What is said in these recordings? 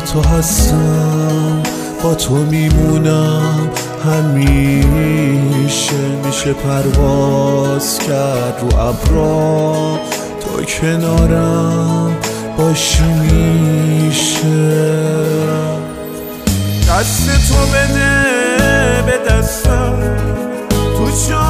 تو هستم، با تو میمونم همیشه. میشه پرواز کرد رو ابرا، تو کنارم باشی میشه. دست تو بده به دستم، تو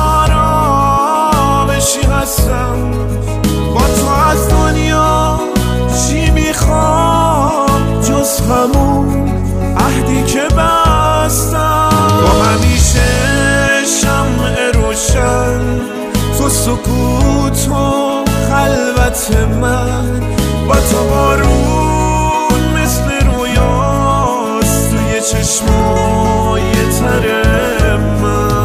چارا بشی هستم. با تو از دنیا چی میخوام جز همون عهدی که بستم. با همیشه شمع روشن، تو سکوت و خلوت من. با تو بارون مثل رویاست توی چشمای تر من.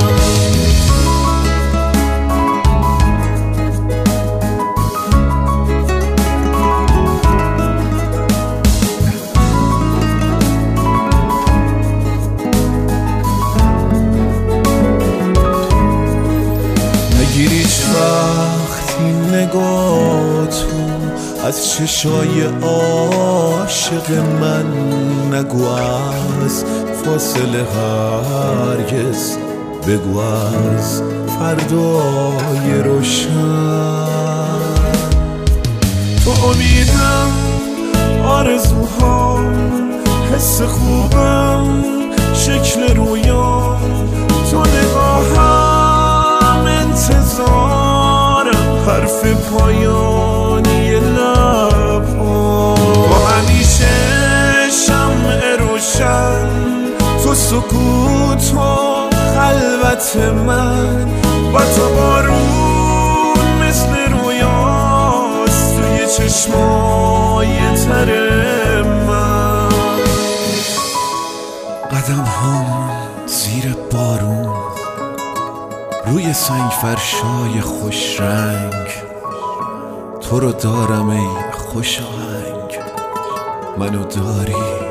نگیر هیچ وقت این نگاه تو از چشای عاشق من. نگو از فاصله هرگز، بگو از فردای روشن. تو امیدم، آرزوهام، حس خوبم، شکل رویام. تو نگاهم، انتظارم، حرف پایانی لبام. با همیشه شمع روشن، تو سکوت و خلوت من. با تو بارون مثل رویاست توی چشمای تر من. قدم هم زیر بارون، روی سنگ فرشای خوش رنگ. تو رو دارم ای خوش آهنگ، منو داری